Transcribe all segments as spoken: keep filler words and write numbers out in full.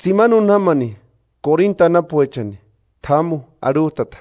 Tsimanun hamani, Corinta napuechani, Tamu arutata.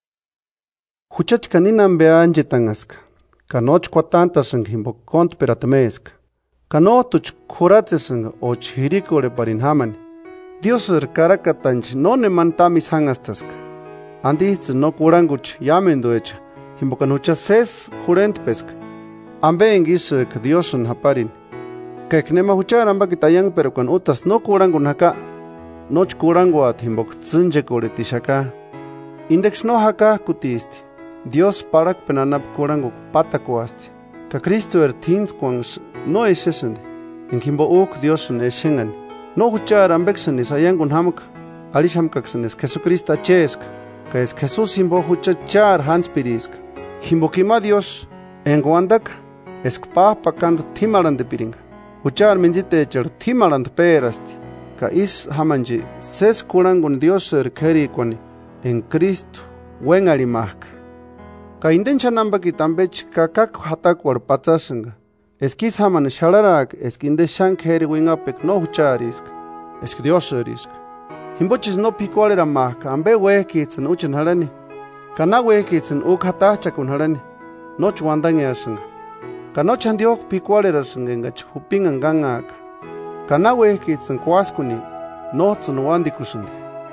Huchach kaninan beanjetangaska, kanoch kwatantasang himbo kont peratamesca. Kanotuch kuratsesang och hirikore parin hamani. Dios er karakatanch no ne mantamis hangastaska. Andits no kuranguch yamendoecha, himbo kanucha ses jurent pesca. Ambe engis k Diosun haparin. Keknema huchar amba kitayang pero kan utas no kurangun haka. Noch kuranguat himbo tsinje kore tishaka. Index no haka kutisti. Dios parak penanap kurangu patakoasti. Ka Cristo er tins kwans no esesende. En himbo uk Diosun eshengan. No huchar ambexen is ayangun hamak. Alishamkaksen es Jesucrista cheska. Ka es Jesús himbo huchachar hanspiriska. Himbo kima Dios en guandak es kpa pakando timaran de piringa. Huchar minzite echar timaran perasti. Ka is hamanji ses kurangun Dios er keri kwani en Cristo wengari mahka. Ka indencha nambaki tambech kakak hatak war patsasanga. Eskis haman shalarak eskinde shank heri wingapek no hucharisk. Esk Dios erisk. Himbochis no picualera mahka ambe wekitsen uchen halani. Kana wekitsen uk hatachakun halani. Noch wandange asanga. Kana chandiok picualera sangengach hupingan gangaka. Kana wekitsen kwaskuni notsun wandikusunde.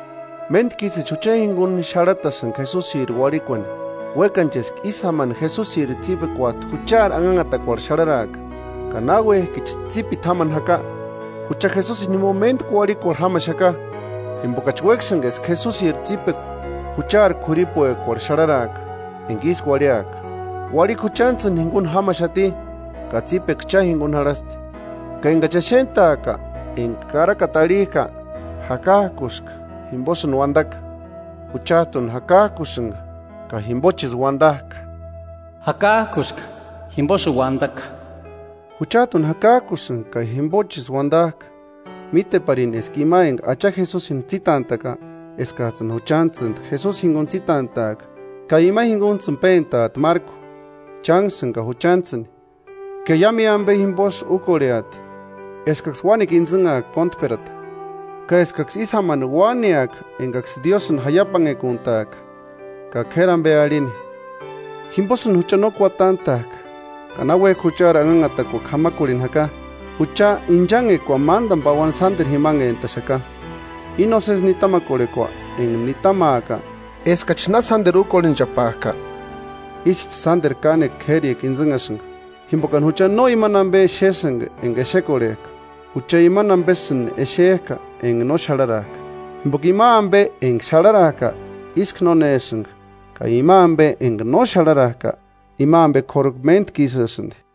Mentkise chuchahingun sharatasan Jesus ir warikwani. Wekanches isaman Jesus ir tipe kwat huchar angangata kwar shararak. Kanawe kich tipi taman haka. Hucha Jesus ni moment kwari kwar hamashaka. Imbokach weksanges Jesus ir tipe huchar kuripo kwar shararak. Engis kwariak. Wari kuchantzen hingun hamashati. Katsipe kcha hingun harasti. Ka ingachashenta ka en karakatarika hakakuska. Himbosun wandaka. Huchatun hakakusunga. Ka himbochis wandaka. Hakakuska. Himbosu wandaka. Huchatun hakakusun ka himbochis wandaka. Mite parin eskimaeng acha Jesus in titantaka. Eskasan huchantzen Jesus hingun titantaka. Ka ima hingun tsumpenta at marco. Chansen ka huchantzen. Ka yami ambe himbos ukoreati. Eskax wanik inzinga kontperata. Ka eskax isaman waniak engax Diosun hayapange kuntak. Ka keran bealini. Himbosun huchano kuatantak. Kanawe kuchar angangatako kamakurin haka. Hucha injange kwa mandan bawan sander himange entashaka. Inoses nitama korekwa en nitama aka. Eskach na sander ukorin japaka. Isch sander kane keri kinzingasung. Himbokan hucha no imanambe shesang enge shekorek. Hucha imanambesun esheka eng no shalarak. Himbokima ambe eng shalaraka isk no nesung. Ka imambe eng no shalaraka imambe korugment kisasund.